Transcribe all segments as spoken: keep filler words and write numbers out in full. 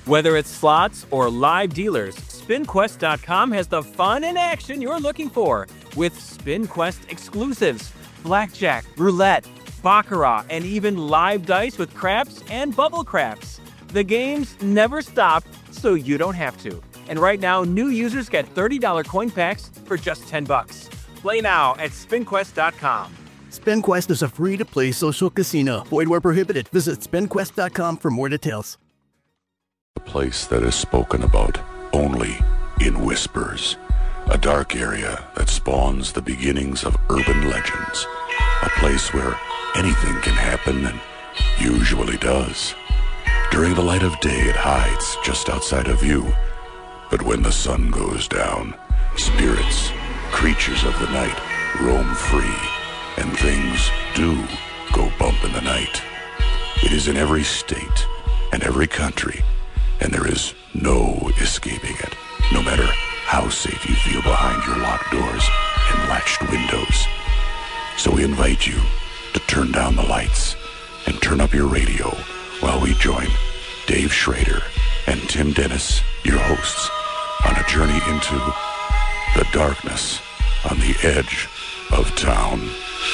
Whether it's slots or live dealers, Spin Quest dot com has the fun and action you're looking for with SpinQuest exclusives, blackjack, roulette, baccarat, and even live dice with craps and bubble craps. The games never stop, so you don't have to. And right now, new users get thirty dollars coin packs for just ten bucks. Play now at Spin Quest dot com. SpinQuest is a free-to-play social casino. Void where prohibited. Visit Spin Quest dot com for more details. A place that is spoken about only in whispers. A dark area that spawns the beginnings of urban legends. A place where anything can happen and usually does. During the light of day, it hides just outside of view. But when the sun goes down, spirits, creatures of the night, roam free, and things do go bump in the night. It is in every state and every country, and there is no escaping it, no matter how safe you feel behind your locked doors and latched windows. So we invite you to turn down the lights and turn up your radio while we join Dave Schrader and Tim Dennis, your hosts, on a journey into the darkness on the edge of town.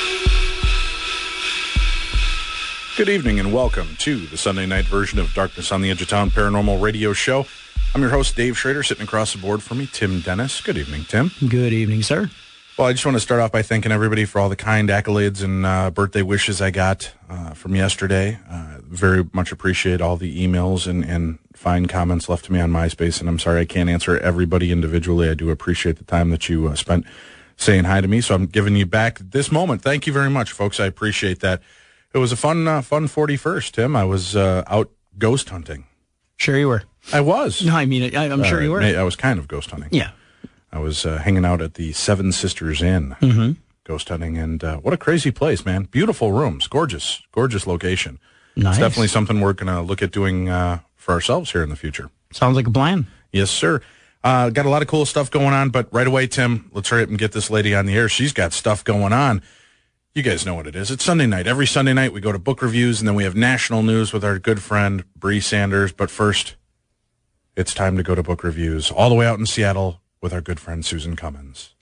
Good evening and welcome to the Sunday night version of Darkness on the Edge of Town Paranormal Radio Show. I'm your host, Dave Schrader, sitting across the board from me, Tim Dennis. Good evening, Tim. Good evening, sir. Well, I just want to start off by thanking everybody for all the kind accolades and uh, birthday wishes I got uh, from yesterday. Uh, very much appreciate all the emails and, and fine comments left to me on MySpace, and I'm sorry I can't answer everybody individually. I do appreciate the time that you uh, spent saying hi to me, so I'm giving you back this moment. Thank you very much, folks. I appreciate that. It was a fun, uh, fun forty-first, Tim. I was uh, out ghost hunting. Sure you were. I was. No, I mean, I, I'm uh, sure you were. I was kind of ghost hunting. Yeah. I was uh, hanging out at the Seven Sisters Inn, mm-hmm. ghost hunting, and uh, what a crazy place, man. Beautiful rooms, gorgeous, gorgeous location. Nice. It's definitely something we're going to look at doing uh, for ourselves here in the future. Sounds like a plan. Yes, sir. Uh, got a lot of cool stuff going on, but right away, Tim, let's hurry up and get this lady on the air. She's got stuff going on. You guys know what it is. It's Sunday night. Every Sunday night we go to book reviews, and then we have national news with our good friend Bree Sanders. But first, it's time to go to book reviews all the way out in Seattle with our good friend Susan Cummins.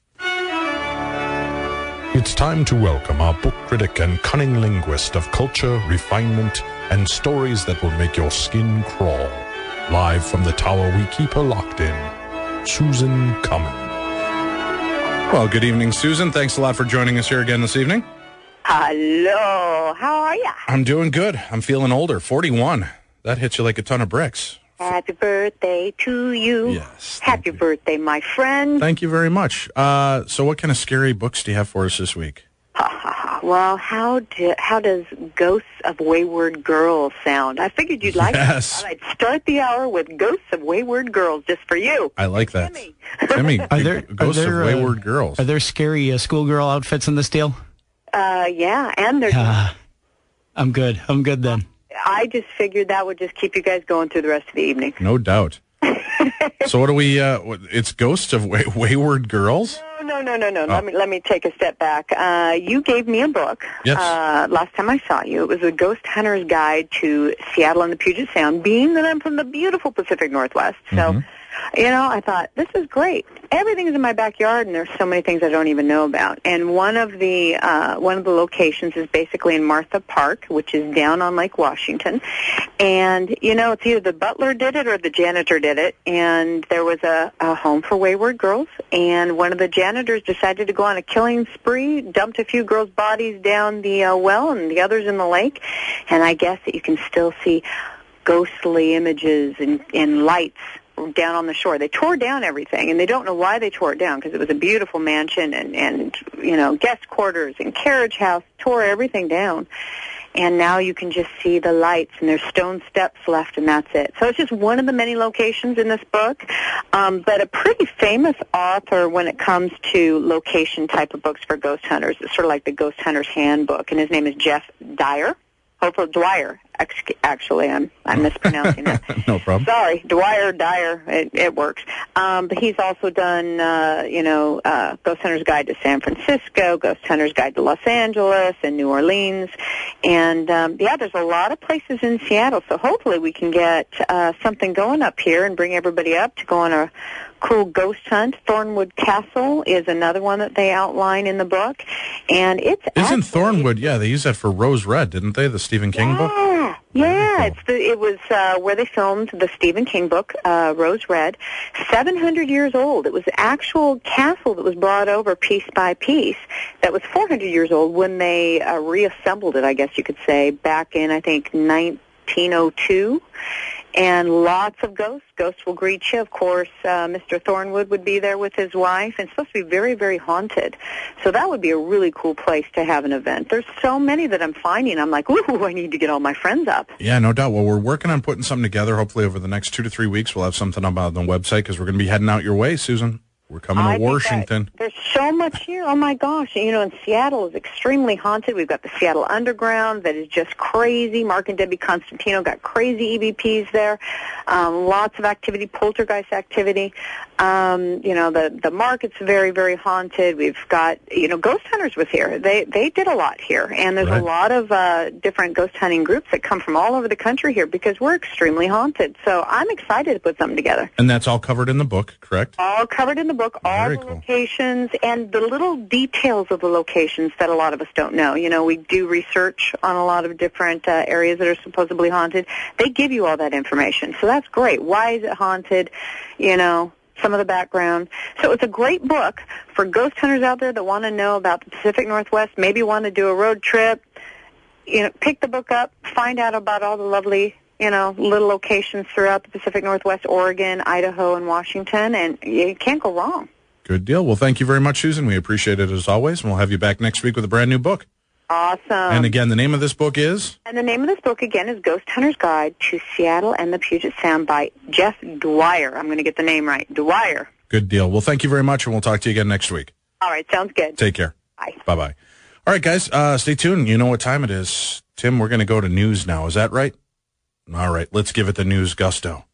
It's time to welcome our book critic and cunning linguist of culture, refinement, and stories that will make your skin crawl. Live from the tower we keep her locked in, Susan Cummins. Well, good evening, Susan. Thanks a lot for joining us here again this evening. Hello. How are you? I'm doing good. I'm feeling older. forty-one. That hits you like a ton of bricks. Happy birthday to you. Yes. Happy you. birthday, my friend. Thank you very much. Uh, so what kind of scary books do you have for us this week? Ha, ha, ha. Well, how do, how does Ghosts of Wayward Girls sound? I figured you'd like yes. it. I'd start the hour with Ghosts of Wayward Girls just for you. I like that. Timmy. Timmy, Are there, Ghosts are there, of Wayward uh, Girls. Are there scary uh, schoolgirl outfits in this deal? Uh, yeah, and there's... Uh, I'm good. I'm good then. I just figured that would just keep you guys going through the rest of the evening. No doubt. So what do we, uh, it's Ghosts of Way- Wayward Girls? No, no, no, no. Oh. Let me let me take a step back. Uh, you gave me a book yes. uh, last time I saw you. It was a Ghost Hunter's Guide to Seattle and the Puget Sound, being that I'm from the beautiful Pacific Northwest. So, mm-hmm. you know, I thought, this is great. Everything's in my backyard, and there's so many things I don't even know about. And one of the uh, one of the locations is basically in Martha Park, which is down on Lake Washington. And, you know, it's either the butler did it or the janitor did it. And there was a, a home for wayward girls, and one of the janitors decided to go on a killing spree, dumped a few girls' bodies down the uh, well and the others in the lake. And I guess that you can still see ghostly images and, and lights down on the shore. They tore down everything, and they don't know why they tore it down, because it was a beautiful mansion and, and, you know, guest quarters and carriage house, tore everything down. And now you can just see the lights, and there's stone steps left, and that's it. So it's just one of the many locations in this book. Um, but a pretty famous author when it comes to location type of books for ghost hunters. It's sort of like the Ghost Hunter's Handbook, and his name is Jeff Dyer. Hopefully, Dwyer. actually, I'm I'm mispronouncing it. No problem. Sorry, Dwyer, Dyer, it, it works. Um, but he's also done, uh, you know, uh, Ghost Hunter's Guide to San Francisco, Ghost Hunter's Guide to Los Angeles and New Orleans. And, um, yeah, there's a lot of places in Seattle, so hopefully we can get uh, something going up here and bring everybody up to go on a cool ghost hunt. Thornwood Castle is another one that they outline in the book. And it's Isn't actually, Thornwood, yeah, they used that for Rose Red, didn't they, the Stephen King yeah, book? Yeah, yeah. Cool. It's the, it was uh, where they filmed the Stephen King book, uh, Rose Red. seven hundred years old. It was the actual castle that was brought over piece by piece that was four hundred years old when they uh, reassembled it, I guess you could say, back in, I think, nineteen oh two. And lots of ghosts. Ghosts will greet you. Of course, uh, Mister Thornwood would be there with his wife. And it's supposed to be very, very haunted. So that would be a really cool place to have an event. There's so many that I'm finding. I'm like, ooh, I need to get all my friends up. Yeah, no doubt. Well, we're working on putting something together. Hopefully over the next two to three weeks, we'll have something up on the website because we're going to be heading out your way, Susan. We're coming I to think Washington. that there's so much here. Oh, my gosh. You know, and Seattle is extremely haunted. We've got the Seattle Underground that is just crazy. Mark and Debbie Constantino got crazy E V Ps there. Um, lots of activity, poltergeist activity. Um, you know, the, the market's very, very haunted. We've got, you know, Ghost Hunters was here. They they did a lot here. And there's Right. a lot of uh, different ghost hunting groups that come from all over the country here because we're extremely haunted. So I'm excited to put something together. And that's all covered in the book, correct? All covered in the book, all Very the cool. locations and the little details of the locations that a lot of us don't know. You know, we do research on a lot of different uh, areas that are supposedly haunted. They give you all that information, so that's great. Why is it haunted? You know, some of the background. So it's a great book for ghost hunters out there that want to know about the Pacific Northwest, maybe want to do a road trip. You know, pick the book up, find out about all the lovely, you know, little locations throughout the Pacific Northwest, Oregon, Idaho, and Washington, and you can't go wrong. Good deal. Well, thank you very much, Susan. We appreciate it as always, and we'll have you back next week with a brand new book. Awesome. And again, the name of this book is? And the name of this book, again, is Ghost Hunter's Guide to Seattle and the Puget Sound by Jeff Dwyer. I'm going to get the name right. Dwyer. Good deal. Well, thank you very much, and we'll talk to you again next week. All right. Sounds good. Take care. Bye. Bye-bye. All right, guys, uh, stay tuned. You know what time it is. Tim, we're going to go to news now. Is that right? All right, let's give it the news gusto.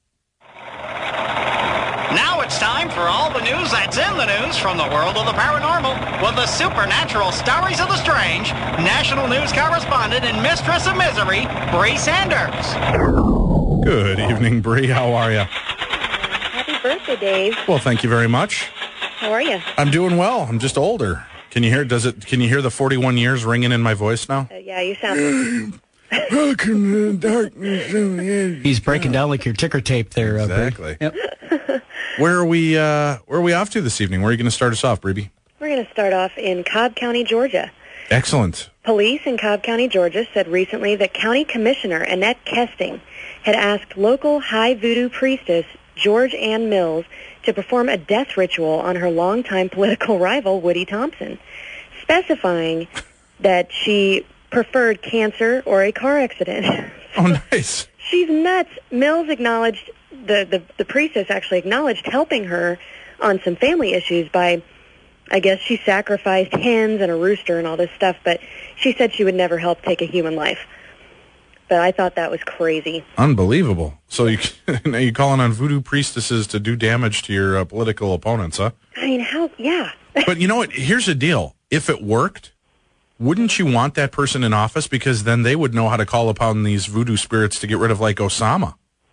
Now it's time for all the news that's in the news from the world of the paranormal with the supernatural stories of the strange, national news correspondent and mistress of misery, Bree Sanders. Good evening, Bree. How are you? Happy birthday, Dave. Well, thank you very much. How are you? I'm doing well. I'm just older. Can you hear? Does it? Can you hear the forty-one years ringing in my voice now? Uh, yeah, you sound... Welcome to the darkness of the edge. He's breaking down like your ticker tape there. Uh, Bree. Exactly. Yep. Where are we? Uh, where are we off to this evening? Where are you going to start us off, Bree? We're going to start off in Cobb County, Georgia. Excellent. Police in Cobb County, Georgia said recently that County Commissioner Annette Kesting had asked local high voodoo priestess George Ann Mills to perform a death ritual on her longtime political rival, Woody Thompson, specifying that she preferred cancer or a car accident. Oh, nice. She's nuts. Mills acknowledged, the, the, the priestess actually acknowledged helping her on some family issues by, I guess she sacrificed hens and a rooster and all this stuff, but she said she would never help take a human life. But I thought that was crazy. Unbelievable. So you you calling on voodoo priestesses to do damage to your uh, political opponents, huh? I mean, how, yeah. But you know what? Here's the deal. If it worked, wouldn't you want that person in office? Because then they would know how to call upon these voodoo spirits to get rid of, like, Osama.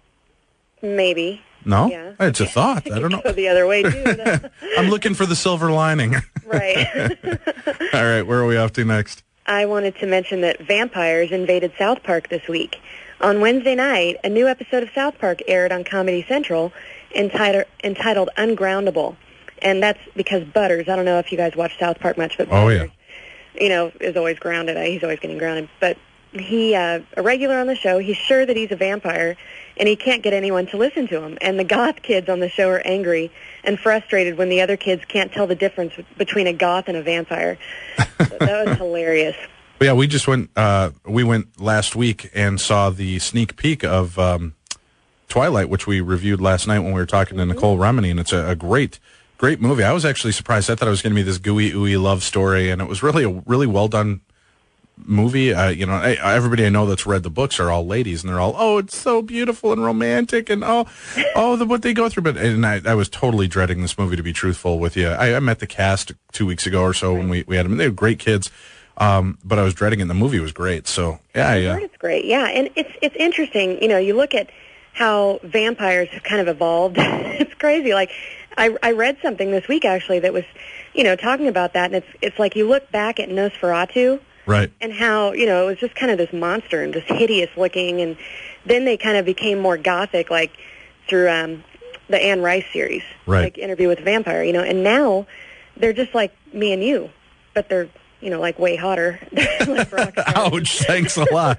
Maybe. No? Yeah. It's a thought. I don't know. Go the other way, too. I'm looking for the silver lining. Right. All right, where are we off to next? I wanted to mention that vampires invaded South Park this week. On Wednesday night, a new episode of South Park aired on Comedy Central entitled, entitled Ungroundable. And that's because Butters, I don't know if you guys watch South Park much, but Oh, Butters, yeah. you know, is always grounded. He's always getting grounded. But he, uh, a regular on the show, he's sure that he's a vampire, and he can't get anyone to listen to him. And the goth kids on the show are angry and frustrated when the other kids can't tell the difference between a goth and a vampire. So that was hilarious. But yeah, we just went, uh, we went last week and saw the sneak peek of um, Twilight, which we reviewed last night when we were talking to Nicole Remini, and it's a, a great, great movie. I was actually surprised. I thought it was going to be this gooey, ooey love story, and it was really a really well done movie. Uh, you know, I, everybody I know that's read the books are all ladies, and they're all, oh, it's so beautiful and romantic, and oh, oh, the, what they go through. But and I, I was totally dreading this movie, to be truthful with you. I, I met the cast two weeks ago or so when we, we had them. They were great kids, um, but I was dreading it. And the movie was great. So yeah, I yeah, heard it's great. Yeah, and it's it's interesting. You know, you look at how vampires have kind of evolved. It's crazy. Like I I read something this week actually that was, you know, talking about that, and it's it's like you look back at Nosferatu. Right. And how, you know, it was just kind of this monster and just hideous looking, and then they kind of became more gothic, like through um, the Anne Rice series, right. like Interview with a Vampire, you know, and now they're just like me and you, but they're, you know, like way hotter. Like rock stars. Ouch, thanks a lot.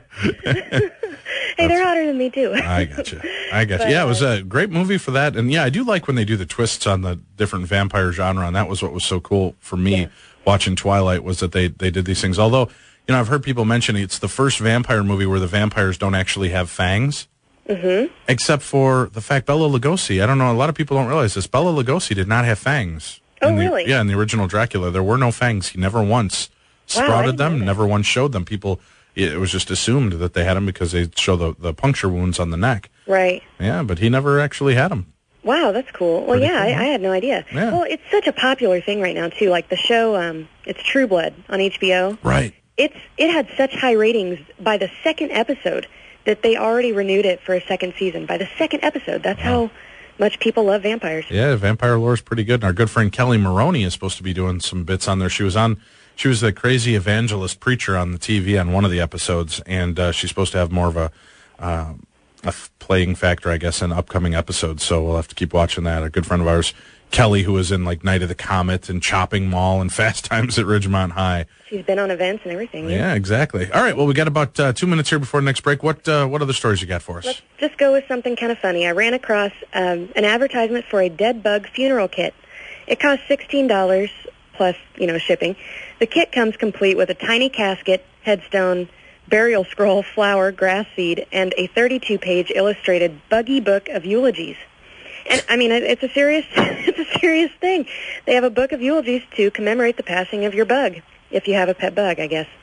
Hey, they're hotter than me, too. I gotcha. I gotcha. But, yeah, it was uh, a great movie for that. And, yeah, I do like when they do the twists on the different vampire genre, and that was what was so cool for me yeah. watching Twilight, was that they, they did these things. Although, you know, I've heard people mention it's the first vampire movie where the vampires don't actually have fangs. Mm-hmm. Except for the fact Bela Lugosi, I don't know, a lot of people don't realize this, Bela Lugosi did not have fangs. Oh, the, really? Yeah, in the original Dracula, there were no fangs. He never once sprouted wow, them, never once showed them. People... It was just assumed that they had them because they show the, the puncture wounds on the neck. Right. Yeah, but he never actually had them. Wow, that's cool. Well, Pretty yeah, cool, I, huh? I had no idea. Yeah. Well, it's such a popular thing right now, too. Like the show, um, it's True Blood on H B O. Right. It's It had such high ratings by the second episode that they already renewed it for a second season. By the second episode, that's wow. how much people love vampires. Yeah, vampire lore is pretty good. And our good friend Kelly Maroney is supposed to be doing some bits on there. She was on... She was the crazy evangelist preacher on the T V on one of the episodes, and uh, she's supposed to have more of a, uh, a f- playing factor, I guess, in upcoming episodes. So we'll have to keep watching that. A good friend of ours, Kelly, who was in like Night of the Comet and Chopping Mall and Fast Times at Ridgemont High. She's been on events and everything. Yeah, yeah exactly. All right, well, we got about uh, two minutes here before the next break. What uh, what other stories you got for us? Let's just go with something kind of funny. I ran across um, an advertisement for a dead bug funeral kit. It cost sixteen dollars plus, you know, shipping. The kit comes complete with a tiny casket, headstone, burial scroll, flower, grass seed, and a thirty-two page illustrated buggy book of eulogies. And I mean, it's a serious, it's a serious thing. They have a book of eulogies to commemorate the passing of your bug, if you have a pet bug, I guess.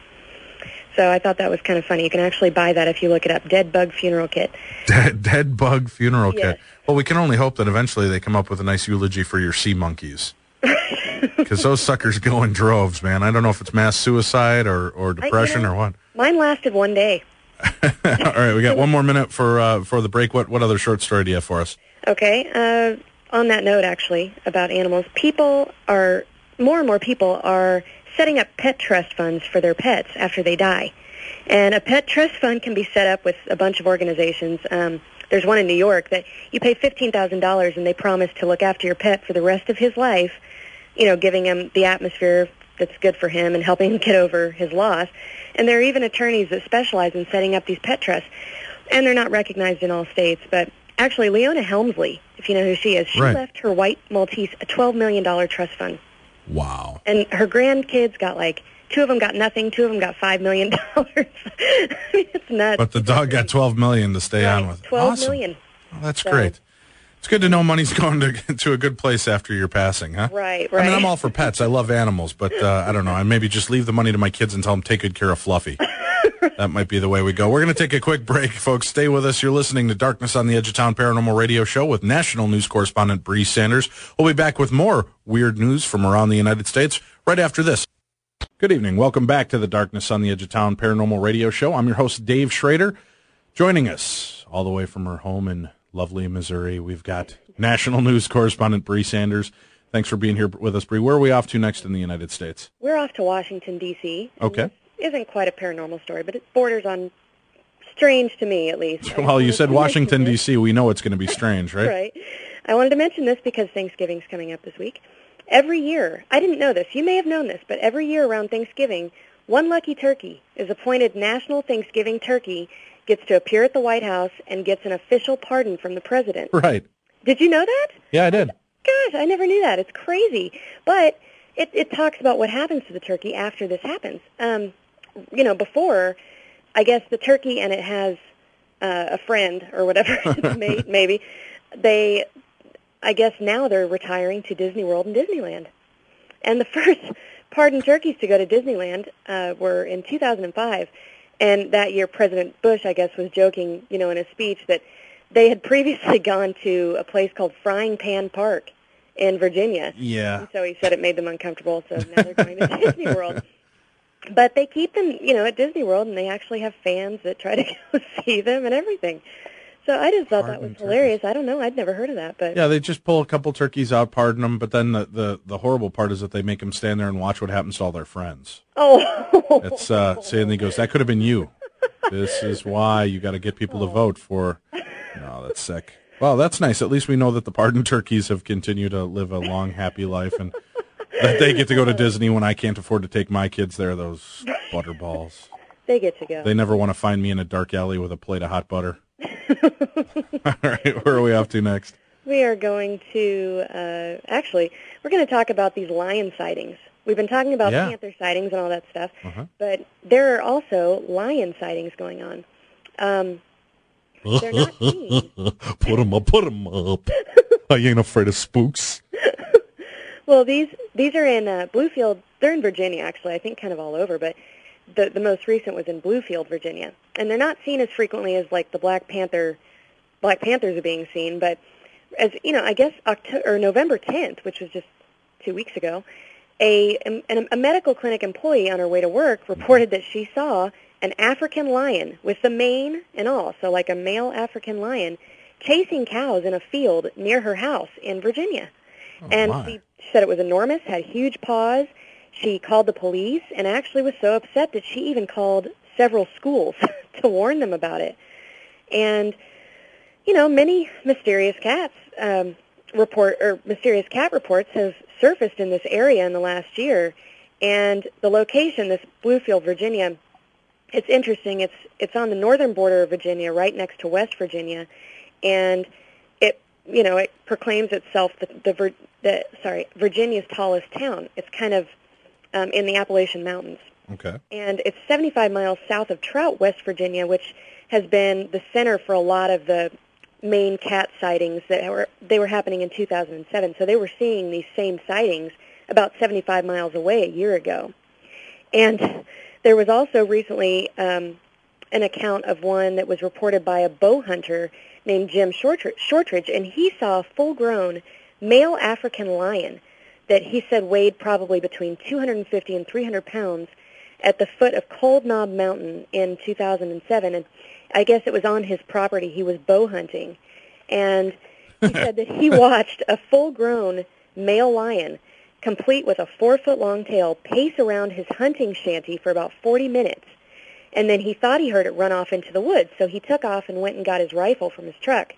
So I thought that was kind of funny. You can actually buy that if you look it up. Dead Bug Funeral Kit. Dead, dead Bug Funeral Yes. Kit. Well, we can only hope that eventually they come up with a nice eulogy for your sea monkeys. Because those suckers go in droves, man. I don't know if it's mass suicide or, or depression I, you know, or what. Mine lasted one day. All right, we got one more minute for uh, for the break. What what other short story do you have for us? Okay. Uh, on that note, actually, about animals, people are, more and more people are setting up pet trust funds for their pets after they die. And a pet trust fund can be set up with a bunch of organizations. Um, there's one in New York that you pay fifteen thousand dollars and they promise to look after your pet for the rest of his life, you know, giving him the atmosphere that's good for him and helping him get over his loss. And there are even attorneys that specialize in setting up these pet trusts. And they're not recognized in all states. But actually, Leona Helmsley, if you know who she is, she Right. left her white Maltese a twelve million dollars trust fund. Wow. And her grandkids got like, two of them got nothing, two of them got five million dollars. I mean, it's nuts. But the dog got twelve million dollars to stay Right, on with. twelve Awesome. million. Well, that's So- great. It's good to know money's going to to a good place after your passing, huh? Right, I mean, right. I'm all for pets. I love animals, but uh, I don't know. I maybe just leave the money to my kids and tell them take good care of Fluffy. That might be the way we go. We're going to take a quick break, folks. Stay with us. You're listening to Darkness on the Edge of Town Paranormal Radio Show with national news correspondent Bree Sanders. We'll be back with more weird news from around the United States right after this. Good evening. Welcome back to the Darkness on the Edge of Town Paranormal Radio Show. I'm your host, Dave Schrader. Joining us all the way from her home in lovely Missouri, we've got national news correspondent Bree Sanders. Thanks for being here with us, Bree. Where are we off to next in the United States? We're off to Washington, D C Okay. This isn't quite a paranormal story, but it borders on strange to me, at least. Well, you said Washington, D C We know it's going to be strange, right? Right. I wanted to mention this because Thanksgiving's coming up this week. Every year, I didn't know this, you may have known this, but every year around Thanksgiving, one lucky turkey is appointed National Thanksgiving Turkey, gets to appear at the White House, and gets an official pardon from the president. Right. Did you know that? Yeah, I did. Gosh, I never knew that. It's crazy. But it, it talks about what happens to the turkey after this happens. Um, you know, before, I guess the turkey and it has uh, a friend or whatever, its mate, maybe, they, I guess now they're retiring to Disney World and Disneyland. And the first pardon turkeys to go to Disneyland uh, were in two thousand five, and that year President Bush, I guess, was joking, you know, in a speech that they had previously gone to a place called Frying Pan Park in Virginia. Yeah. And so he said it made them uncomfortable, so now they're going to Disney World. But they keep them, you know, at Disney World, and they actually have fans that try to go see them and everything. So I just thought Pardon that was turkeys. hilarious. I don't know. I'd never heard of that. But Yeah, they just pull a couple turkeys out, pardon them, but then the, the, the horrible part is that they make them stand there and watch what happens to all their friends. Oh. It's uh, saying he goes, that could have been you. This is why you got to get people to vote for. No, that's sick. Well, that's nice. At least we know that the pardon turkeys have continued to live a long, happy life, and that they get to go to Disney when I can't afford to take my kids there, those butterballs. They get to go. They never want to find me in a dark alley with a plate of hot butter. All right, where are we off to next? We are going to, uh, actually, we're going to talk about these lion sightings. We've been talking about Yeah. panther sightings and all that stuff, Uh-huh. but there are also lion sightings going on. Um, they're not seen. Put 'em up, put 'em up. I ain't afraid of spooks. Well, these these are in uh, Bluefield. They're in Virginia, actually. I think kind of all over, but the the most recent was in Bluefield, Virginia, and they're not seen as frequently as like the Black Panther. Black Panthers are being seen, but as you know, I guess October or November tenth, which was just two weeks ago, a a, a medical clinic employee on her way to work reported that she saw an African lion with the mane and all, so like a male African lion, chasing cows in a field near her house in Virginia. Oh, and my. she said it was enormous, had huge paws. She called the police and actually was so upset that she even called several schools to warn them about it. And, you know, many mysterious cats um, report or mysterious cat reports have surfaced in this area in the last year. And the location, this Bluefield, Virginia, it's interesting. It's it's on the northern border of Virginia, right next to West Virginia, and it you know it proclaims itself the the, Vir- the sorry Virginia's tallest town. It's kind of um, in the Appalachian Mountains, Okay. and it's seventy-five miles south of Trout, West Virginia, which has been the center for a lot of the main cat sightings that were they were happening in two thousand seven. So they were seeing these same sightings about seventy-five miles away a year ago, and there was also recently um, an account of one that was reported by a bow hunter named Jim Shortridge, Shortridge, and he saw a full-grown male African lion that he said weighed probably between two hundred fifty and three hundred pounds at the foot of Cold Knob Mountain in two thousand seven. And I guess it was on his property. He was bow hunting. And he said that he watched a full-grown male lion complete with a four-foot-long tail, pace around his hunting shanty for about forty minutes. And then he thought he heard it run off into the woods, so he took off and went and got his rifle from his truck.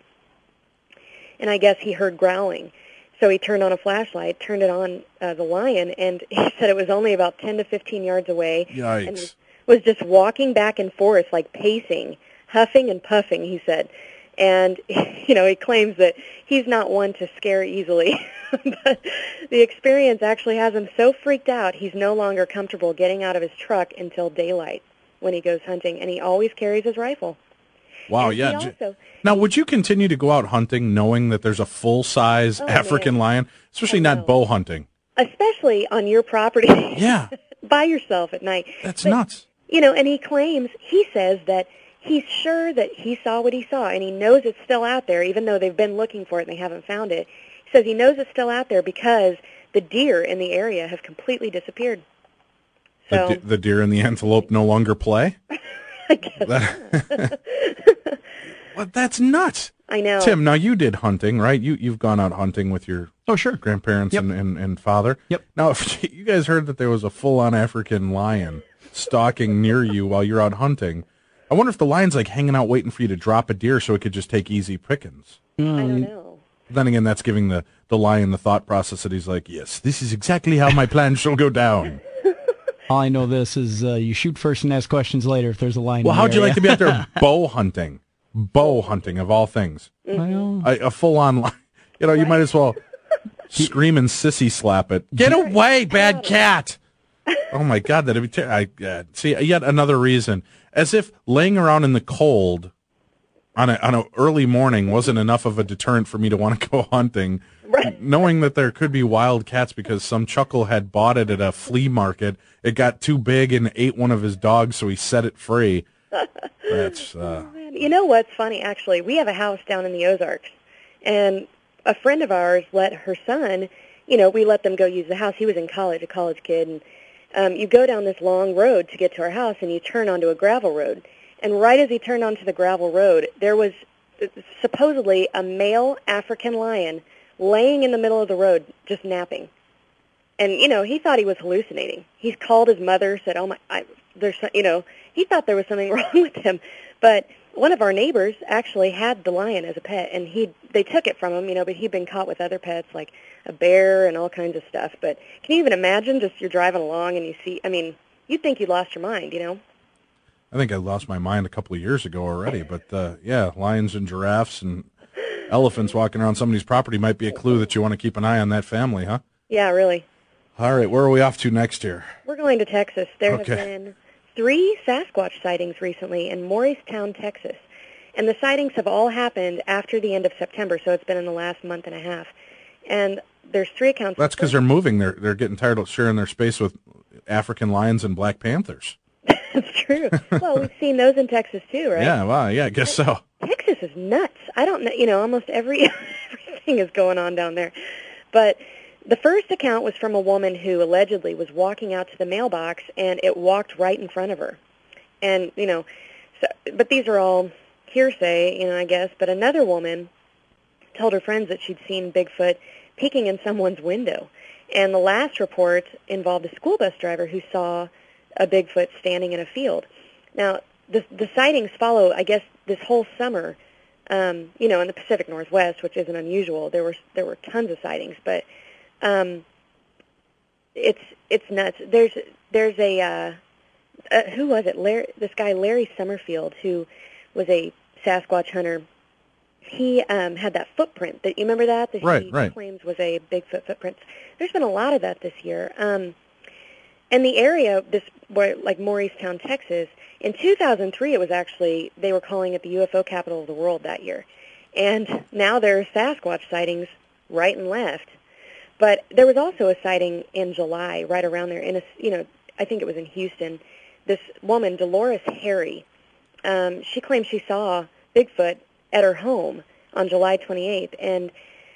And I guess he heard growling. So he turned on a flashlight, turned it on uh, the lion, and he said it was only about ten to fifteen yards away. Yikes. And was just walking back and forth, like pacing, huffing and puffing, he said. And, you know, he claims that he's not one to scare easily. But the experience actually has him so freaked out, he's no longer comfortable getting out of his truck until daylight when he goes hunting, and he always carries his rifle. Wow, And yeah. he J- also- Now, would you continue to go out hunting knowing that there's a full-size Oh, African man. lion? Especially I not know. bow hunting. Especially on your property. Yeah. By yourself at night. That's But, nuts. You know, and he claims, he says that he's sure that he saw what he saw, and he knows it's still out there, even though they've been looking for it and they haven't found it. He says he knows it's still out there because the deer in the area have completely disappeared. The, So, de- the deer and the antelope no longer play? I guess That- Well, that's nuts. I know. Tim, now you did hunting, right? You, you've gone out hunting with your Oh, sure. grandparents Yep. and, and, and father. Yep. Now, if you guys heard that there was a full-on African lion stalking near you while you're out hunting, I wonder if the lion's like hanging out waiting for you to drop a deer so it could just take easy pickings. I don't know. Then again, that's giving the, the lion the thought process that he's like, yes, this is exactly how my plan shall go down. All I know this is uh, you shoot first and ask questions later if there's a lion. Well, in the how'd you area. like to be out there bow hunting? Bow hunting, of all things. Well, A, a full-on lion. You know, you might as well scream and sissy slap it. Get away, bad cat! Oh, my God, that'd be ter- I uh, see, yet another reason. As if laying around in the cold on a on a early morning wasn't enough of a deterrent for me to want to go hunting, Right. knowing that there could be wild cats because some chuckle had bought it at a flea market. It got too big and ate one of his dogs, so he set it free. That's uh, You know what's funny, actually? We have a house down in the Ozarks, and a friend of ours let her son, you know, we let them go use the house. He was in college, a college kid, and um, you go down this long road to get to our house, and you turn onto a gravel road. And right as he turned onto the gravel road, there was supposedly a male African lion laying in the middle of the road, just napping. And, you know, he thought he was hallucinating. He's called his mother, said, oh, my, I, there's, some, you know, he thought there was something wrong with him. But one of our neighbors actually had the lion as a pet, and he they took it from him, you know, but he'd been caught with other pets, like a bear and all kinds of stuff. But can you even imagine, just you're driving along and you see, I mean, you'd think you lost your mind, you know? I think I lost my mind a couple of years ago already, but uh, yeah, lions and giraffes and elephants walking around somebody's property might be a clue that you want to keep an eye on that family, huh? Yeah, really. All right, where are we off to next here? We're going to Texas. There Okay. have been three Sasquatch sightings recently in Morristown, Texas. And the sightings have all happened after the end of September, so it's been in the last month and a half. And there's three accounts. That's because they're moving. They're they're getting tired of sharing their space with African lions and black panthers. That's true. Well, we've seen those in Texas too, right? Yeah, well, yeah, I guess so. Texas is nuts. I don't know, you know, almost every everything is going on down there. But the first account was from a woman who allegedly was walking out to the mailbox, and it walked right in front of her. And, you know, so, but these are all hearsay, you know, I guess. But another woman told her friends that she'd seen Bigfoot peeking in someone's window. And the last report involved a school bus driver who saw a Bigfoot standing in a field. Now, the, the sightings follow, I guess, this whole summer, um, you know, in the Pacific Northwest, which isn't unusual. There were there were tons of sightings, but um, it's it's nuts. There's there's a uh, uh, who was it? Larry, this guy Larry Summerfield, who was a Sasquatch hunter. He um, had that footprint that you remember that that Right, he right. claims was a Bigfoot footprint. There's been a lot of that this year. Um, and the area, this where like Morristown, Texas, in two thousand three, it was actually they were calling it the U F O capital of the world that year, and now there are Sasquatch sightings right and left. But there was also a sighting in July, right around there. In a, you know, I think it was in Houston. This woman, Dolores Harry, um, she claimed she saw Bigfoot at her home on July twenty-eighth, and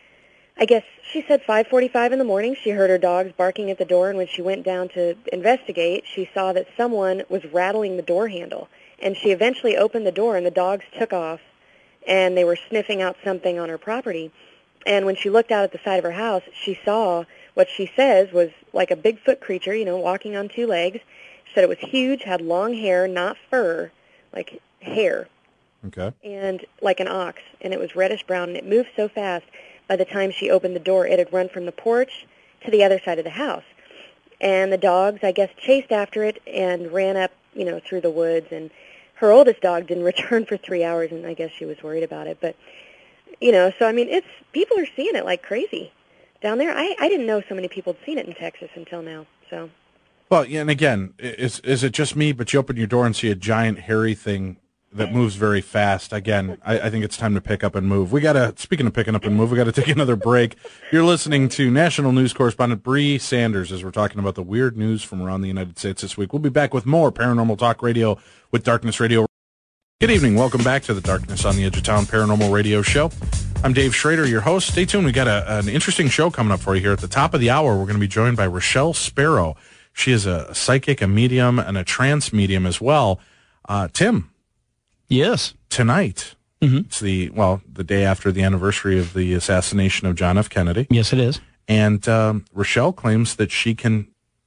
I guess she said five forty-five in the morning she heard her dogs barking at the door, and when she went down to investigate, she saw that someone was rattling the door handle, and she eventually opened the door, and the dogs took off, and they were sniffing out something on her property. And when she looked out at the side of her house, she saw what she says was like a Bigfoot creature, you know, walking on two legs. She said it was huge, had long hair, not fur, like hair, Okay. and like an ox, and it was reddish-brown, and it moved so fast, by the time she opened the door, it had run from the porch to the other side of the house. And the dogs, I guess, chased after it and ran up, you know, through the woods, and her oldest dog didn't return for three hours, and I guess she was worried about it. But, you know, so, I mean, it's people are seeing it like crazy down there. I, I didn't know so many people had seen it in Texas until now, so... Well, yeah, and again, is is it just me, but you open your door and see a giant hairy thing that moves very fast? Again, I, I think it's time to pick up and move. We got to, speaking of picking up and move, we got to take another break. You're listening to national news correspondent Bree Sanders as we're talking about the weird news from around the United States this week. We'll be back with more Paranormal Talk Radio with Darkness Radio. Good evening. Welcome back to the Darkness on the Edge of Town Paranormal Radio Show. I'm Dave Schrader, your host. Stay tuned. We got a, an interesting show coming up for you here. At the top of the hour, we're going to be joined by Rochelle Sparrow. She is a psychic, a medium, and a trance medium as well. Uh, Tim. Yes. Tonight, mm-hmm. it's the, well, the day after the anniversary of the assassination of John F. Kennedy. Yes, it is. And um, Rochelle claims that she can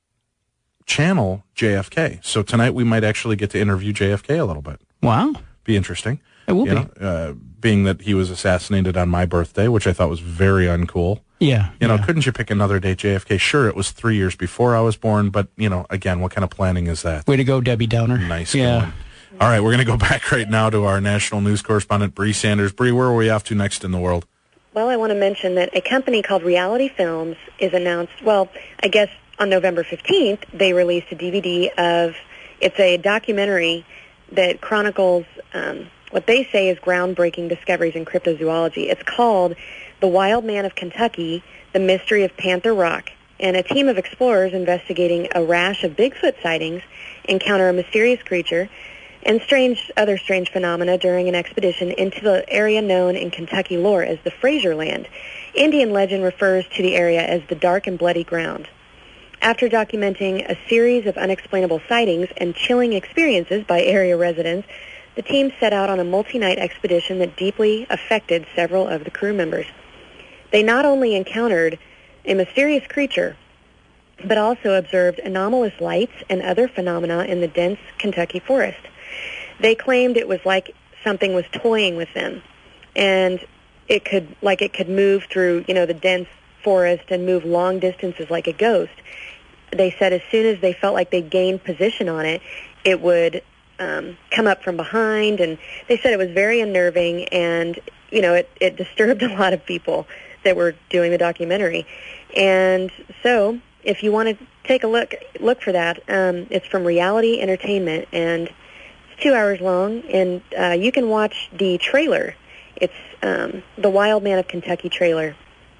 channel J F K. So tonight we might actually get to interview J F K a little bit. Wow. Be interesting. It will you be. Know, uh, being that he was assassinated on my birthday, which I thought was very uncool. Yeah. You know, yeah. couldn't you pick another day, J F K? Sure, it was three years before I was born, but, you know, again, what kind of planning is that? Way to go, Debbie Downer. Nice yeah. going. All right, we're going to go back right now to our national news correspondent, Bree Sanders. Bree, where are we off to next in the world? Well, I want to mention that a company called Reality Films is announced, well, I guess on November fifteenth, they released a D V D of, it's a documentary that chronicles um, what they say is groundbreaking discoveries in cryptozoology. It's called The Wild Man of Kentucky, The Mystery of Panther Rock. And a team of explorers investigating a rash of Bigfoot sightings encounter a mysterious creature and strange other strange phenomena during an expedition into the area known in Kentucky lore as the Fraser Land. Indian legend refers to the area as the Dark and Bloody Ground. After documenting a series of unexplainable sightings and chilling experiences by area residents, the team set out on a multi-night expedition that deeply affected several of the crew members. They not only encountered a mysterious creature, but also observed anomalous lights and other phenomena in the dense Kentucky forest. They claimed it was like something was toying with them, and it could, like it could move through, you know, the dense forest and move long distances like a ghost. They said as soon as they felt like they gained position on it, it would um, come up from behind, and they said it was very unnerving, and, you know, it, it disturbed a lot of people that were doing the documentary. And so, if you want to take a look, look for that. Um, it's from Reality Entertainment, and it's two hours long, and uh, you can watch the trailer. It's um, the Wild Man of Kentucky trailer.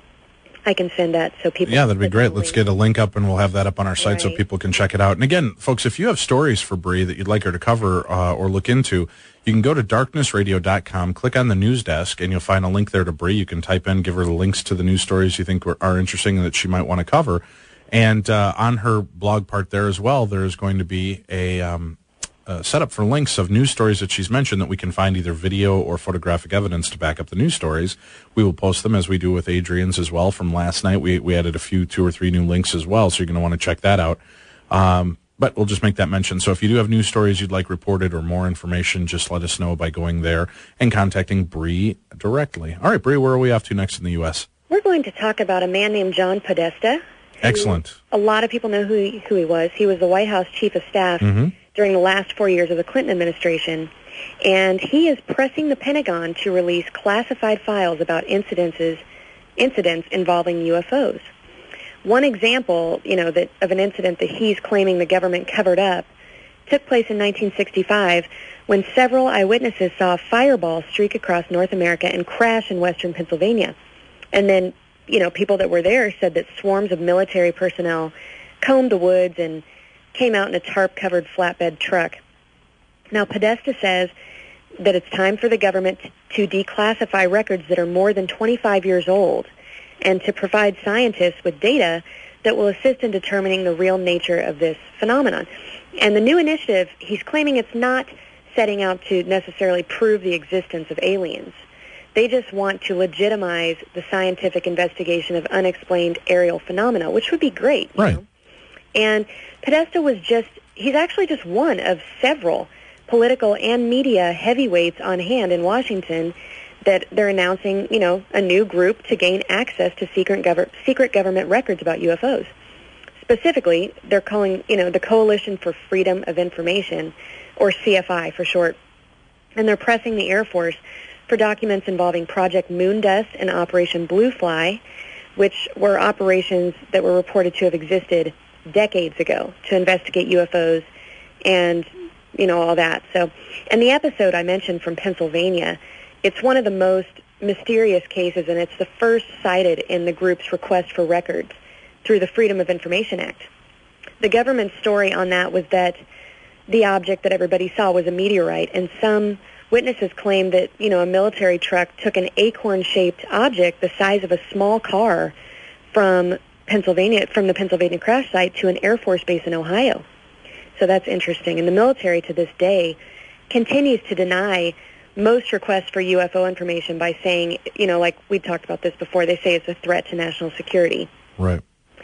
I can send that so people... Yeah, that'd be great. Let's get a link up, and we'll have that up on our site right. so people can check it out. And again, folks, if you have stories for Bree that you'd like her to cover uh, or look into, you can go to darkness radio dot com, click on the news desk, and you'll find a link there to Bree. You can type in, give her the links to the news stories you think are interesting and that she might want to cover. And uh, on her blog part there as well, there's going to be a... Um, Uh, set up for links of news stories that she's mentioned that we can find either video or photographic evidence to back up the news stories. We will post them as we do with Adrian's as well from last night. We we added a few, two or three new links as well, so you're going to want to check that out. Um, but we'll just make that mention. So if you do have news stories you'd like reported or more information, just let us know by going there and contacting Bree directly. All right, Bree, where are we off to next in the U S? We're going to talk about a man named John Podesta. Excellent. A lot of people know who he, who he was. He was the White House Chief of Staff mm-hmm. during the last four years of the Clinton administration, and he is pressing the Pentagon to release classified files about incidences, incidents involving U F Os. One example, you know, that of an incident that he's claiming the government covered up took place in nineteen sixty-five when several eyewitnesses saw a fireball streak across North America and crash in western Pennsylvania. And then, you know, people that were there said that swarms of military personnel combed the woods and came out in a tarp-covered flatbed truck. Now, Podesta says that it's time for the government to declassify records that are more than twenty-five years old and to provide scientists with data that will assist in determining the real nature of this phenomenon. And the new initiative, he's claiming it's not setting out to necessarily prove the existence of aliens. They just want to legitimize the scientific investigation of unexplained aerial phenomena, which would be great. You right. know? And Podesta was just, he's actually just one of several political and media heavyweights on hand in Washington that they're announcing, you know, a new group to gain access to secret, gov- secret government records about U F Os. Specifically, they're calling, you know, the Coalition for Freedom of Information, or C F I for short, and they're pressing the Air Force for documents involving Project Moondust and Operation Blue Fly, which were operations that were reported to have existed decades ago to investigate U F Os and, you know, all that. So, and the episode I mentioned from Pennsylvania, it's one of the most mysterious cases, and it's the first cited in the group's request for records through the Freedom of Information Act. The government's story on that was that the object that everybody saw was a meteorite, and some witnesses claimed that, you know, a military truck took an acorn-shaped object the size of a small car from Pennsylvania, from the Pennsylvania crash site to an Air Force base in Ohio. So that's interesting. And the military to this day continues to deny most requests for U F O information by saying, you know, like we talked about this before, they say it's a threat to national security. Right.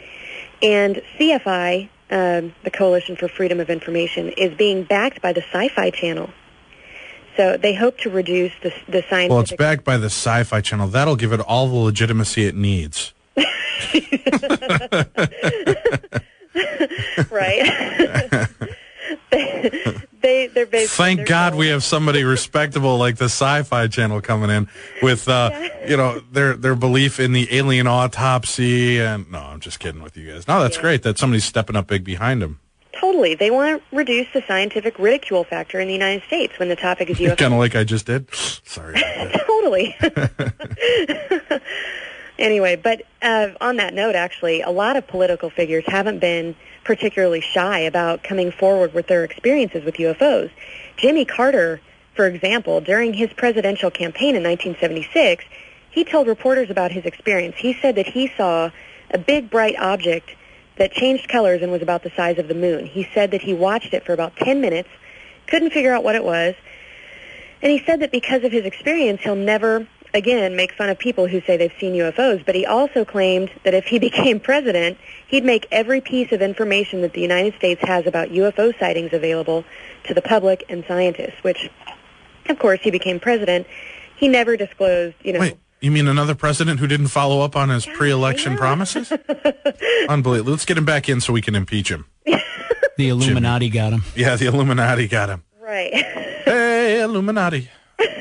And C F I, um, the Coalition for Freedom of Information, is being backed by the Sci-Fi Channel. So they hope to reduce the, the scientific... Well, it's backed by the Sci-Fi Channel. That'll give it all the legitimacy it needs. Right. they, they, they're basically, Thank they're God going. we have somebody respectable like the Sci-Fi Channel coming in with, uh, yeah. you know, their their belief in the alien autopsy. And no, I'm just kidding with you guys. No, that's yeah. great that somebody's stepping up big behind them. Totally. They want to reduce the scientific ridicule factor in the United States when the topic is U F Os. Kind of like I just did. Sorry. Totally. Anyway, but uh, on that note, actually, a lot of political figures haven't been particularly shy about coming forward with their experiences with U F Os. Jimmy Carter, for example, during his presidential campaign in nineteen seventy-six, he told reporters about his experience. He said that he saw a big, bright object that changed colors and was about the size of the moon. He said that he watched it for about ten minutes, couldn't figure out what it was, and he said that because of his experience, he'll never again, make fun of people who say they've seen U F Os, but he also claimed that if he became president, he'd make every piece of information that the United States has about U F O sightings available to the public and scientists, which, of course, he became president. He never disclosed, you know... Wait, you mean another president who didn't follow up on his God, pre-election promises? Unbelievable. Let's get him back in so we can impeach him. The Illuminati Jimmy. got him. Yeah, the Illuminati got him. Right. Hey, Illuminati.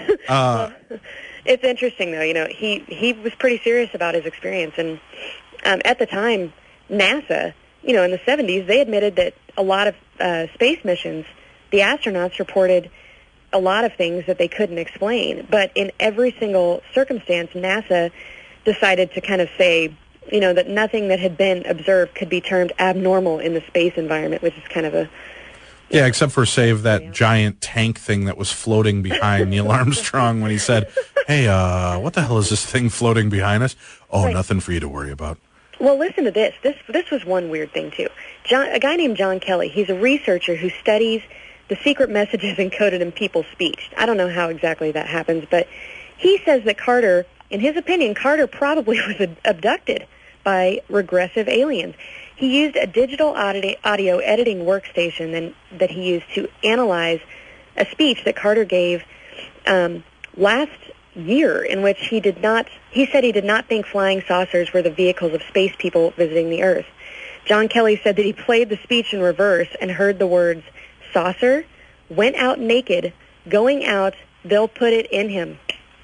Uh... Well, it's interesting, though. You know, he, he was pretty serious about his experience. And um, at the time, NASA, you know, in the seventies, they admitted that a lot of uh, space missions, the astronauts reported a lot of things that they couldn't explain. But in every single circumstance, NASA decided to kind of say, you know, that nothing that had been observed could be termed abnormal in the space environment, which is kind of a... Yeah, except for save that yeah. giant tank thing that was floating behind Neil Armstrong when he said, hey, uh, what the hell is this thing floating behind us? Oh, right. Nothing for you to worry about. Well, listen to this. This this was one weird thing, too. John, a guy named John Kelly, he's a researcher who studies the secret messages encoded in people's speech. I don't know how exactly that happens, but he says that Carter, in his opinion, Carter probably was abducted by regressive aliens. He used a digital audio editing workstation then, that he used to analyze a speech that Carter gave um, last year in which he did not, he said he did not think flying saucers were the vehicles of space people visiting the Earth. John Kelly said that he played the speech in reverse and heard the words, saucer, went out naked, going out, they'll put it in him.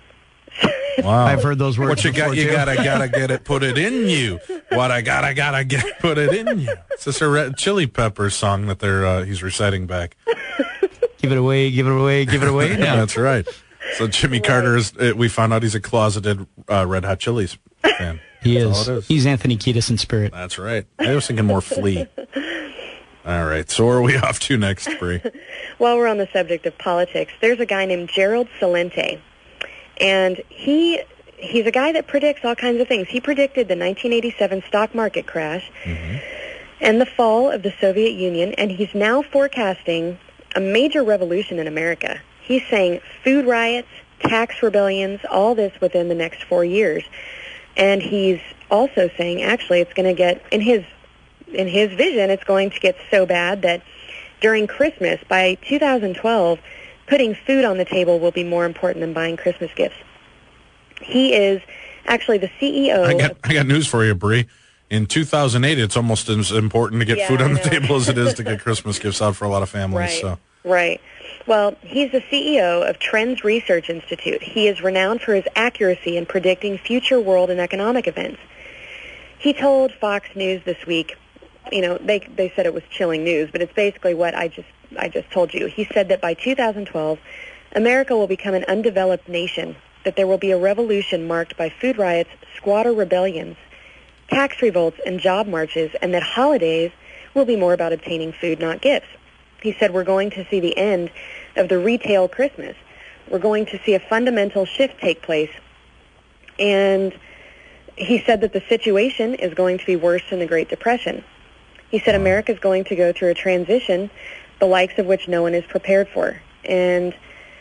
Wow. I've heard those words. What you got, you too. gotta, gotta get it, put it in you. What I gotta, gotta get, put it in you. It's this a Red Chili Peppers song that they're uh, he's reciting back. Give it away, give it away, give it away. Yeah, that's right. So Jimmy right. Carter is. Uh, we found out he's a closeted uh, Red Hot Chilies fan. He is. is. He's Anthony Kiedis in spirit. That's right. I was thinking more Flea. All right. So where are we off to next, Bree? While we're on the subject of politics, there's a guy named Gerald Celente. And he he's a guy that predicts all kinds of things. He predicted the nineteen eighty-seven stock market crash mm-hmm. and the fall of the Soviet Union, and he's now forecasting a major revolution in America. He's saying food riots, tax rebellions, all this within the next four years. And he's also saying, actually, it's going to get, in his in his vision, it's going to get so bad that during Christmas, by two thousand twelve, putting food on the table will be more important than buying Christmas gifts. He is actually the C E O. I got, I got news for you, Bree. In two thousand eight, it's almost as important to get yeah, food on the table as it is to get Christmas gifts out for a lot of families. Right, so. right. Well, he's the C E O of Trends Research Institute. He is renowned for his accuracy in predicting future world and economic events. He told Fox News this week, you know, they they said it was chilling news, but it's basically what I just I just told you. He said that by two thousand twelve, America will become an undeveloped nation, that there will be a revolution marked by food riots, squatter rebellions, tax revolts, and job marches, and that holidays will be more about obtaining food, not gifts. He said we're going to see the end of the retail Christmas. We're going to see a fundamental shift take place. And he said that the situation is going to be worse than the Great Depression. He said America is going to go through a transition, the likes of which no one is prepared for. And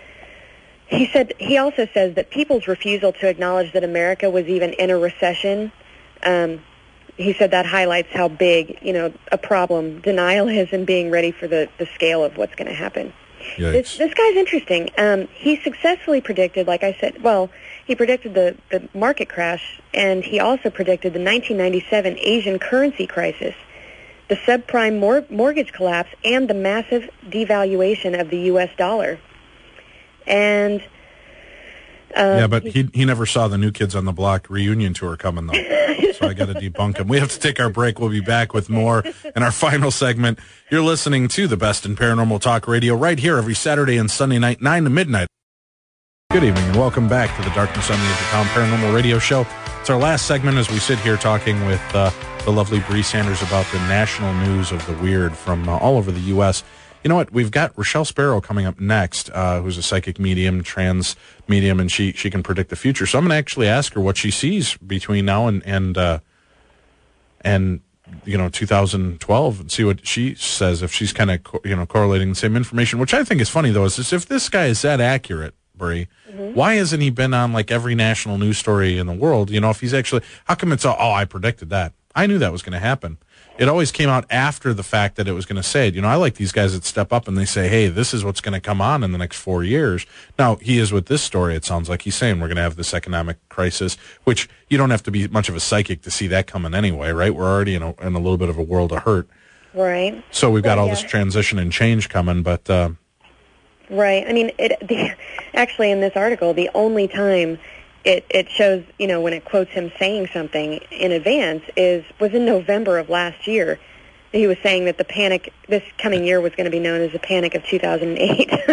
he said he also says that people's refusal to acknowledge that America was even in a recession, um, he said that highlights how big, you know, a problem denial is in being ready for the, the scale of what's going to happen. This, this guy's interesting. Um, he successfully predicted, like I said, well, he predicted the, the market crash, and he also predicted the nineteen ninety-seven Asian currency crisis, the subprime mor- mortgage collapse, and the massive devaluation of the U S dollar. And Um, yeah, but he he never saw the New Kids on the Block reunion tour coming, though. So I got to debunk him. We have to take our break. We'll be back with more in our final segment. You're listening to the best in paranormal talk radio right here every Saturday and Sunday night, nine to midnight. Good evening and welcome back to the Darkness on the Edge of Town Paranormal Radio Show. It's our last segment as we sit here talking with uh, the lovely Bree Sanders about the national news of the weird from uh, all over the U S You know what? We've got Rochelle Sparrow coming up next, uh, who's a psychic medium, trans medium, and she, she can predict the future. So I'm going to actually ask her what she sees between now and and uh, and you know two thousand twelve, and see what she says if she's kind of co- you know correlating the same information. Which I think is funny though, is this, if this guy is that accurate, Bree, mm-hmm. why hasn't he been on like every national news story in the world? You know, if he's actually, how come it's all, oh, I predicted that. I knew that was going to happen. It always came out after the fact that it was going to say it. You know, I like these guys that step up and they say, hey, this is what's going to come on in the next four years. Now, he is with this story, it sounds like he's saying we're going to have this economic crisis, which you don't have to be much of a psychic to see that coming anyway, right? We're already in a, in a little bit of a world of hurt. Right. So we've got well, all yeah. this transition and change coming, but... Uh, right. I mean, it, the, actually in this article, the only time... It, it shows, you know, when it quotes him saying something in advance is was in November of last year. He was saying that the panic this coming year was going to be known as the panic of two thousand eight. So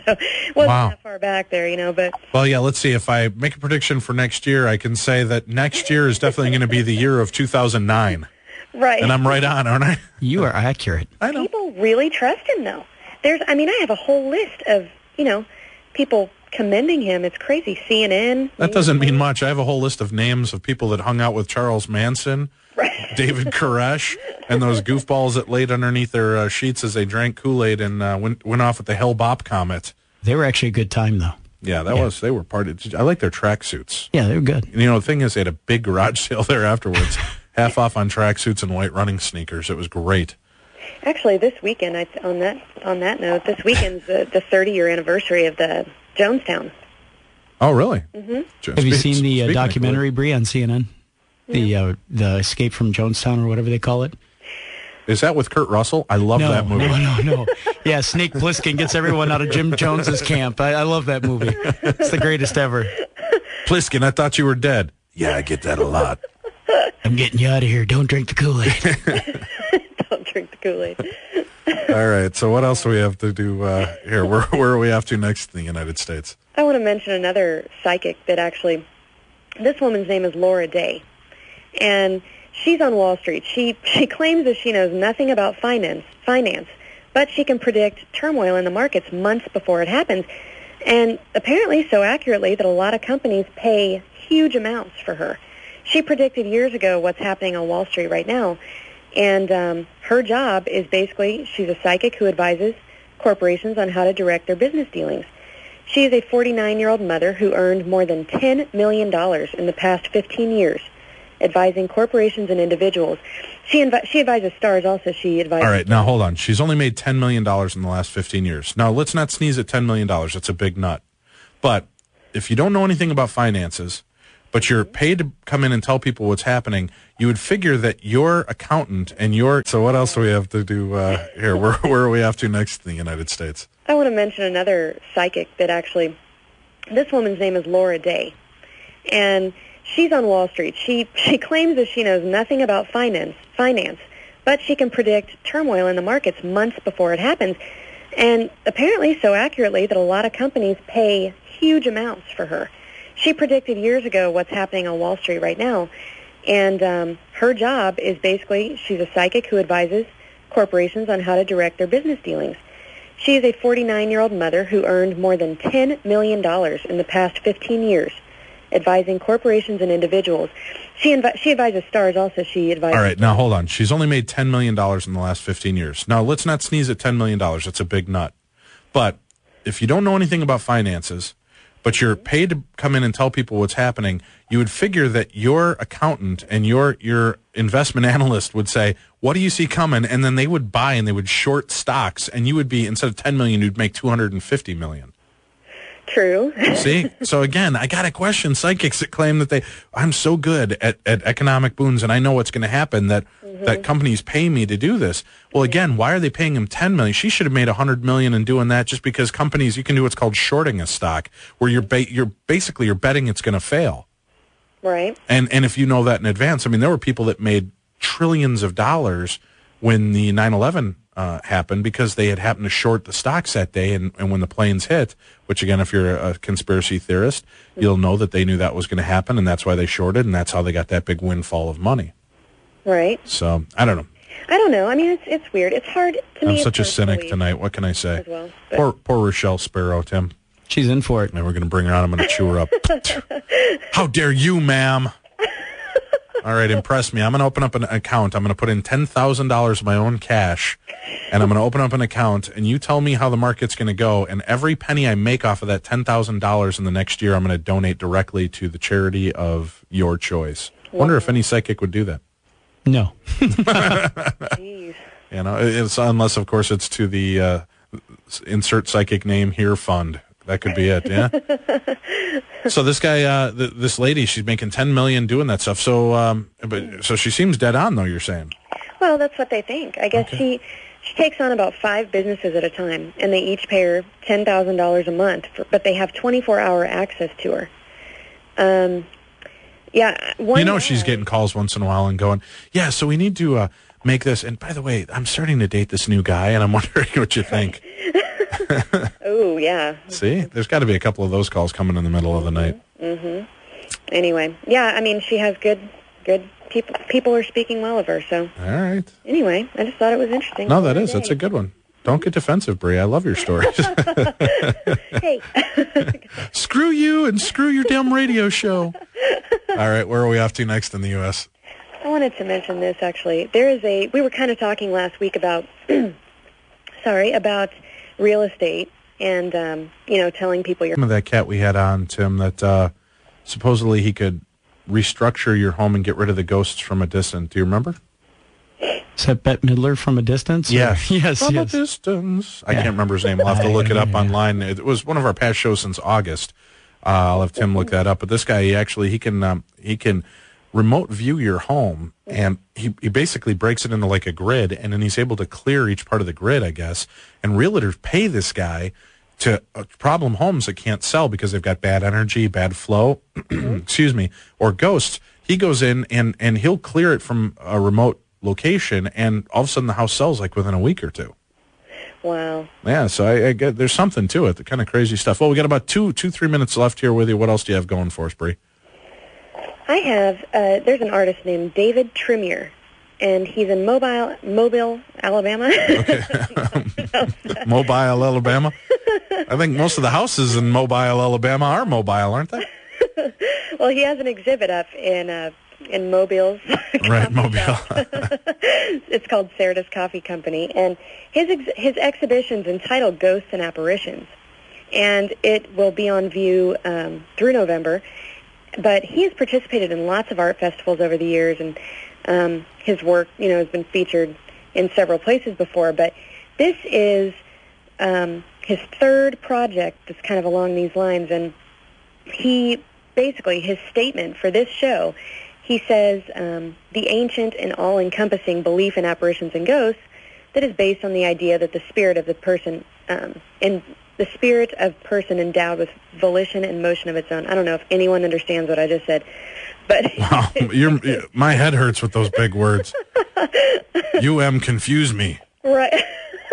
it wasn't wow. that far back there, you know. But well, yeah, let's see. If I make a prediction for next year, I can say that next year is definitely going to be the year of two thousand nine. Right. And I'm right on, aren't I? You are accurate. I know. People really trust him, though. There's, I mean, I have a whole list of, you know, people commending him. It's crazy. C N N. That doesn't mean much. I have a whole list of names of people that hung out with Charles Manson, right. David Koresh, and those goofballs that laid underneath their uh, sheets as they drank Kool-Aid and uh, went went off with the Hale-Bopp comet. They were actually a good time, though. Yeah, that yeah. was. They were part of. I like their tracksuits. Yeah, they were good. And, you know, the thing is, they had a big garage sale there afterwards, half off on tracksuits and white running sneakers. It was great. Actually, this weekend, I, on that on that note, this weekend's the, the thirty-year anniversary of the Jonestown. Oh, really? Mm-hmm. Have you seen the uh, documentary, Bree, on C N N? The yeah. uh, the Escape from Jonestown, or whatever they call it? Is that with Kurt Russell? I love no, that movie. No, no, no. Yeah, Snake Plissken gets everyone out of Jim Jones's camp. I, I love that movie. It's the greatest ever. Plissken, I thought you were dead. Yeah, I get that a lot. I'm getting you out of here. Don't drink the Kool-Aid. Don't drink the Kool-Aid. All right, so what else do we have to do uh, here? Where, where are we off to next in the United States? I want to mention another psychic that actually, this woman's name is Laura Day, and she's on Wall Street. She she claims that she knows nothing about finance, finance, but she can predict turmoil in the markets months before it happens, and apparently so accurately that a lot of companies pay huge amounts for her. She predicted years ago what's happening on Wall Street right now, and um, her job is basically, she's a psychic who advises corporations on how to direct their business dealings. She is a forty-nine-year-old mother who earned more than ten million dollars in the past fifteen years, advising corporations and individuals. She invi- she advises stars also. She advises... All right, now hold on. She's only made ten million dollars in the last fifteen years. Now, let's not sneeze at ten million dollars. That's a big nut. But if you don't know anything about finances, but you're paid to come in and tell people what's happening, you would figure that your accountant and your... So what else do we have to do uh, here? Where, where are we off to next in the United States? I want to mention another psychic that actually... This woman's name is Laura Day, and she's on Wall Street. She she claims that she knows nothing about finance, finance, but she can predict turmoil in the markets months before it happens, and apparently so accurately that a lot of companies pay huge amounts for her. She predicted years ago what's happening on Wall Street right now, and um, her job is basically, she's a psychic who advises corporations on how to direct their business dealings. She is a forty-nine-year-old mother who earned more than ten million dollars in the past fifteen years, advising corporations and individuals. She invi- she advises stars also. She advises... All right, now hold on. She's only made ten million dollars in the last fifteen years. Now, let's not sneeze at ten million dollars. That's a big nut. But if you don't know anything about finances, but you're paid to come in and tell people what's happening, you would figure that your accountant and your your investment analyst would say, what do you see coming? And then they would buy and they would short stocks, and you would be, instead of ten million dollars, you'd make two hundred fifty million dollars. True. See? So again, I got to question psychics that claim that they, I'm so good at, at economic boons and I know what's going to happen that, mm-hmm. mm-hmm. that companies pay me to do this. Well, again, why are they paying him ten million dollars? She should have made one hundred million dollars in doing that just because companies, you can do what's called shorting a stock, where you're ba- you're basically you're betting it's going to fail. Right. And and if you know that in advance, I mean, there were people that made trillions of dollars when the nine eleven uh, happened because they had happened to short the stocks that day, and, and when the planes hit, which again, if you're a conspiracy theorist, you'll know that they knew that was going to happen, and that's why they shorted, and that's how they got that big windfall of money. Right. So, I don't know. I don't know. I mean, it's it's weird. It's hard to me. I'm such a cynic tonight. What can I say? Well, poor, poor Rochelle Sparrow, Tim. She's in for it. And we're going to bring her on. I'm going to chew her up. How dare you, ma'am? All right, impress me. I'm going to open up an account. I'm going to put in ten thousand dollars of my own cash, and I'm going to open up an account, and you tell me how the market's going to go, and every penny I make off of that ten thousand dollars in the next year, I'm going to donate directly to the charity of your choice. I wonder if any psychic would do that. No. Jeez. You know, it's unless, of course, it's to the uh, insert psychic name here fund. That could be it, yeah? So this guy, uh, th- this lady, she's making ten million dollars doing that stuff. So um, but so she seems dead on, though, you're saying? Well, that's what they think. I guess Okay. she she takes on about five businesses at a time, and they each pay her ten thousand dollars a month, for, but they have twenty-four hour access to her. Um, yeah. One You know guy, she's getting calls once in a while and going, yeah, so we need to uh, make this. And by the way, I'm starting to date this new guy, and I'm wondering what you think. Oh, yeah. See? There's got to be a couple of those calls coming in the middle of the night. Mm-hmm. Anyway, yeah, I mean, she has good, good people. People are speaking well of her, so. All right. Anyway, I just thought it was interesting. No, that is. That's a good one. Don't get defensive, Bree. I love your stories. Hey. Screw you and screw your damn radio show. All right, where are we off to next in the U S? I wanted to mention this, actually. There is a, we were kind of talking last week about, sorry, about real estate and, um, you know, telling people you're... Some of that cat we had on, Tim, that uh, supposedly he could restructure your home and get rid of the ghosts from a distance. Do you remember? Is that Bette Midler from a distance? Yes. Or? Yes, From yes. a distance. I Yeah. can't remember his name. I'll have to look it up online. It was one of our past shows since August. Uh, I'll have Tim look that up. But this guy, he actually, he can um, he can remote view your home, and he, he basically breaks it into like a grid, and then he's able to clear each part of the grid, I guess. And realtors pay this guy to uh, problem homes that can't sell because they've got bad energy, bad flow, excuse me, or ghosts. He goes in, and, and he'll clear it from a remote location, and all of a sudden the house sells like within a week or two. Wow. Yeah, so I, I get there's something to it, the kind of crazy stuff. Well, we got about two, two, three minutes left here with you. What else do you have going for us, Bree? I have, uh, there's an artist named David Trimier, and he's in Mobile, Mobile, Alabama. Okay. Mobile, Alabama? I think most of the houses in Mobile, Alabama are mobile, aren't they? Well, he has an exhibit up in uh, in Mobile's Right, Mobile. It's called Certus Coffee Company, and his ex- his exhibition's entitled Ghosts and Apparitions, and it will be on view um, through November. But he has participated in lots of art festivals over the years, and um, his work, you know, has been featured in several places before. But this is um, his third project that's kind of along these lines, and he basically, his statement for this show, he says, um, the ancient and all-encompassing belief in apparitions and ghosts that is based on the idea that the spirit of the person, um, in the spirit of person endowed with volition and motion of its own. I don't know if anyone understands what I just said, but Wow, you're, my head hurts with those big words. U M confuse me. right.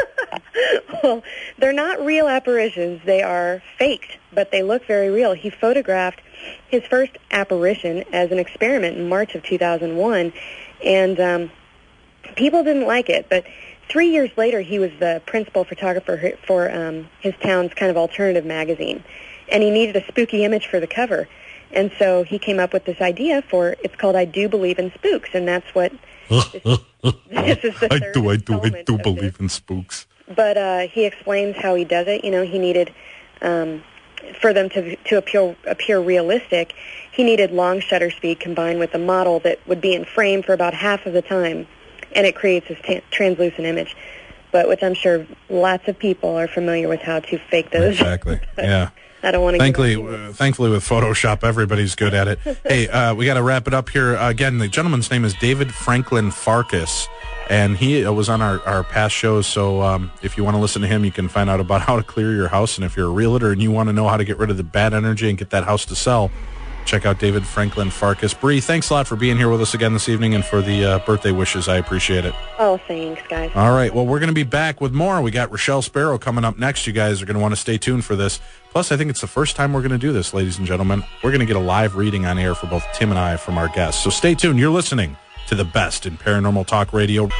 Well, they're not real apparitions. They are faked, but they look very real. He photographed his first apparition as an experiment in March of two thousand one, and um, people didn't like it. But three years later, he was the principal photographer for um, his town's kind of alternative magazine, and he needed a spooky image for the cover. And so he came up with this idea for, it's called I Do Believe in Spooks, and that's what this, this is the I third do, I do, I installment do of believe this. in spooks. But uh, he explains how he does it. You know, he needed, um, for them to to appear, appear realistic, he needed long shutter speed combined with a model that would be in frame for about half of the time, and it creates this t- translucent image. But which I'm sure lots of people are familiar with how to fake those. Exactly, yeah. I don't want to. Thankfully, uh, thankfully, with Photoshop, everybody's good at it. Hey, uh, we got to wrap it up here. Uh, again, the gentleman's name is David Franklin Farkas, and he uh, was on our, our past shows. So um, if you want to listen to him, you can find out about how to clear your house. And if you're a realtor and you want to know how to get rid of the bad energy and get that house to sell, check out David Franklin Farkas. Bree, thanks a lot for being here with us again this evening and for the uh, birthday wishes. I appreciate it. Oh, thanks, guys. All right. Well, we're going to be back with more. We got Rochelle Sparrow coming up next. You guys are going to want to stay tuned for this. Plus, I think it's the first time we're going to do this, ladies and gentlemen. We're going to get a live reading on air for both Tim and I from our guests. So stay tuned. You're listening to the best in Paranormal Talk Radio.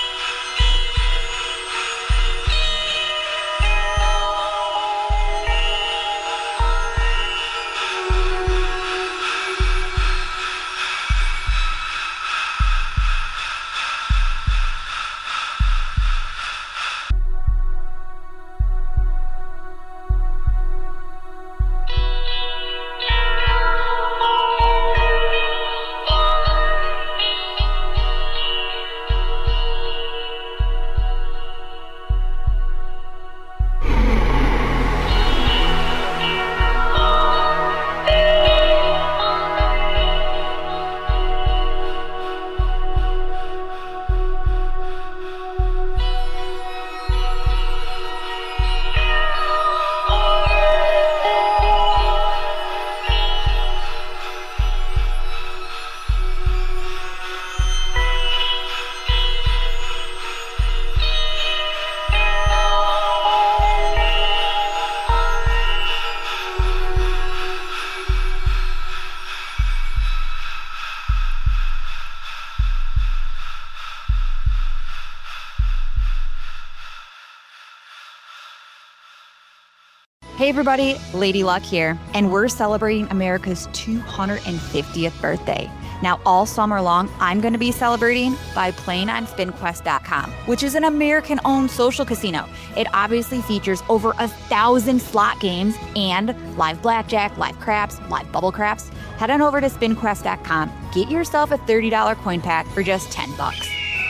Hey everybody, Lady Luck here, and we're celebrating America's two hundred fiftieth birthday. Now all summer long, I'm going to be celebrating by playing on Spin Quest dot com, which is an American-owned social casino. It obviously features over a thousand slot games and live blackjack, live craps, live bubble craps. Head on over to Spin Quest dot com, get yourself a thirty dollars coin pack for just ten bucks.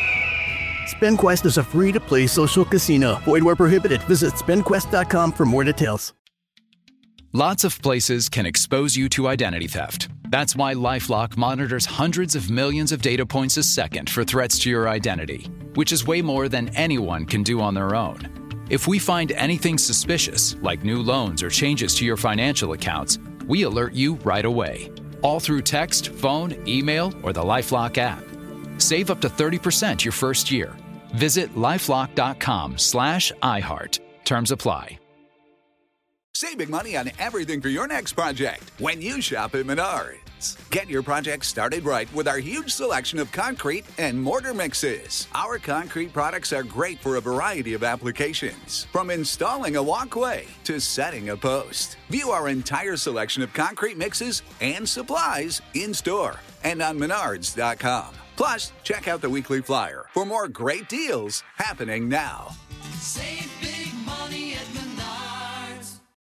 SpinQuest is a free-to-play social casino. Void where prohibited. Visit Spin Quest dot com for more details. Lots of places can expose you to identity theft. That's why LifeLock monitors hundreds of millions of data points a second for threats to your identity, which is way more than anyone can do on their own. If we find anything suspicious, like new loans or changes to your financial accounts, we alert you right away, all through text, phone, email, or the LifeLock app. Save up to thirty percent your first year. Visit LifeLock dot com slash iHeart. Terms apply. Saving money on everything for your next project when you shop at Menards. Get your project started right with our huge selection of concrete and mortar mixes. Our concrete products are great for a variety of applications, from installing a walkway to setting a post. View our entire selection of concrete mixes and supplies in store and on Menards dot com. Plus, check out the weekly flyer for more great deals happening now. Save